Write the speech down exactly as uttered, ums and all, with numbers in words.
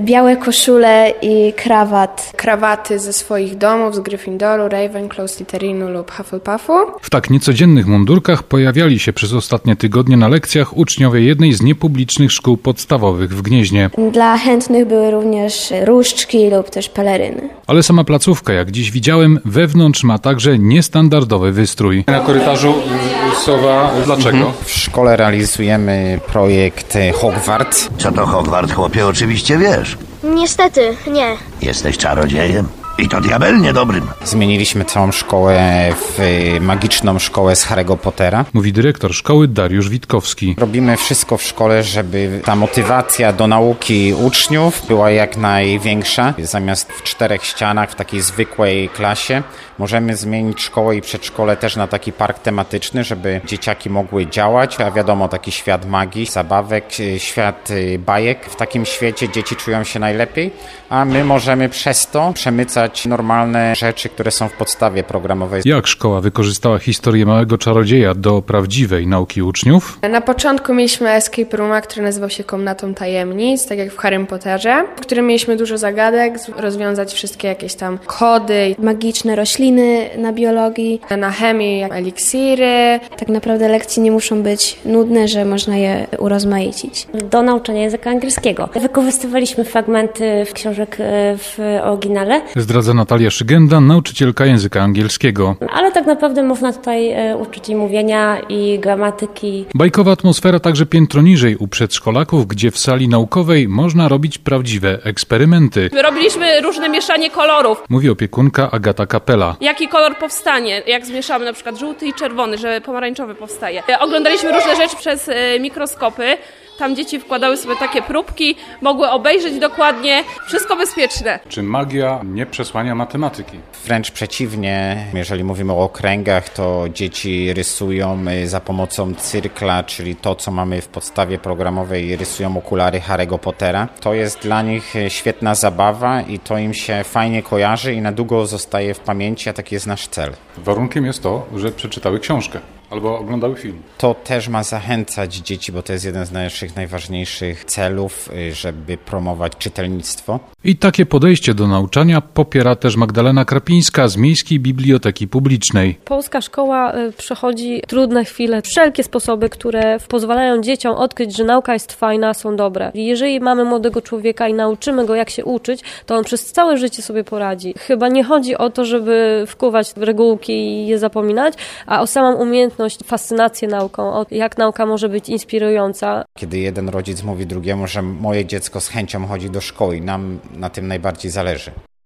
białe koszule i krawat. Krawaty ze swoich domów, z Gryffindoru, Ravenclaw, Slytherinu lub Hufflepuffu. W tak niecodziennych mundurkach pojawiali się przez ostatnie tygodnie na lekcjach uczniowie jednej z niepublicznych szkół podstawowych w Gnieźnie. Dla chętnych były również różdżki lub też peleryny. Ale sama placówka, jak dziś widziałem, wewnątrz ma także niestandardowy wystrój. Na korytarzu sowa. Dlaczego? Mhm. W szkole realizujemy projekt Hogwart. Co to Hogwart, chłopie? Oczywiście wiesz. Niestety, nie. Jesteś czarodziejem. I to diabelnie dobrym. Zmieniliśmy całą szkołę w magiczną szkołę z Harry'ego Pottera. Mówi dyrektor szkoły Dariusz Witkowski. Robimy wszystko w szkole, żeby ta motywacja do nauki uczniów była jak największa. Zamiast w czterech ścianach, w takiej zwykłej klasie, możemy zmienić szkołę i przedszkole też na taki park tematyczny, żeby dzieciaki mogły działać. A wiadomo, taki świat magii, zabawek, świat bajek. W takim świecie dzieci czują się najlepiej, a my możemy przez to przemycać normalne rzeczy, które są w podstawie programowej. Jak szkoła wykorzystała historię małego czarodzieja do prawdziwej nauki uczniów? Na początku mieliśmy escape rooma, który nazywał się Komnatą Tajemnic, tak jak w Harrym Potterze, w którym mieliśmy dużo zagadek, rozwiązać wszystkie jakieś tam kody. Magiczne rośliny na biologii. Na chemii, jak eliksiry. Tak naprawdę lekcje nie muszą być nudne, że można je urozmaicić. Do nauczania języka angielskiego. Wykorzystywaliśmy fragmenty książek w oryginale. Zdradza Natalia Szygenda, nauczycielka języka angielskiego. Ale tak naprawdę można tutaj e, uczyć i mówienia, i gramatyki. Bajkowa atmosfera także piętro niżej u przedszkolaków, gdzie w sali naukowej można robić prawdziwe eksperymenty. My robiliśmy różne mieszanie kolorów. Mówi opiekunka Agata Kapela. Jaki kolor powstanie, jak zmieszamy na przykład żółty i czerwony, że pomarańczowy powstaje. Oglądaliśmy różne rzeczy przez e, mikroskopy. Tam dzieci wkładały sobie takie próbki, mogły obejrzeć dokładnie, wszystko bezpieczne. Czy magia nie przesłania matematyki? Wręcz przeciwnie, jeżeli mówimy o okręgach, to dzieci rysują za pomocą cyrkla, czyli to, co mamy w podstawie programowej, rysują okulary Harry'ego Pottera. To jest dla nich świetna zabawa i to im się fajnie kojarzy i na długo zostaje w pamięci, a taki jest nasz cel. Warunkiem jest to, że przeczytały książkę albo oglądały film. To też ma zachęcać dzieci, bo to jest jeden z naszych najważniejszych celów, żeby promować czytelnictwo. I takie podejście do nauczania popiera też Magdalena Krapińska z Miejskiej Biblioteki Publicznej. Polska szkoła przechodzi trudne chwile. Wszelkie sposoby, które pozwalają dzieciom odkryć, że nauka jest fajna, są dobre. Jeżeli mamy młodego człowieka i nauczymy go, jak się uczyć, to on przez całe życie sobie poradzi. Chyba nie chodzi o to, żeby wkuwać w regułki i je zapominać, a o samą umiejętność, fascynację nauką, o jak nauka może być inspirująca. Kiedy jeden rodzic mówi drugiemu, że moje dziecko z chęcią chodzi do szkoły, nam na tym najbardziej zależy.